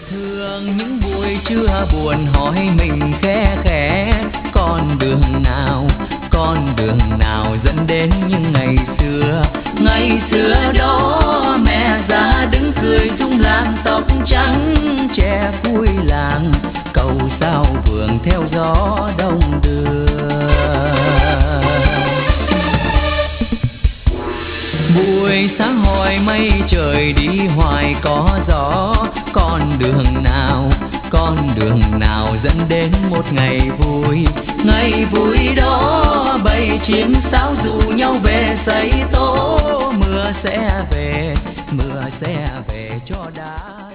Thường những buổi trưa buồn hỏi mình khẽ khẽ, con đường nào dẫn đến những ngày xưa. Ngày xưa đó mẹ già đứng cười rung làng tóc trắng, che cuối làng cầu sao phường theo gió đông đưa. Buổi sáng hỏi mây trời đi hoài có gió, con đường nào dẫn đến một ngày vui. Ngày vui đó bầy chim sáo rủ nhau về xây tố, mưa sẽ về cho đá.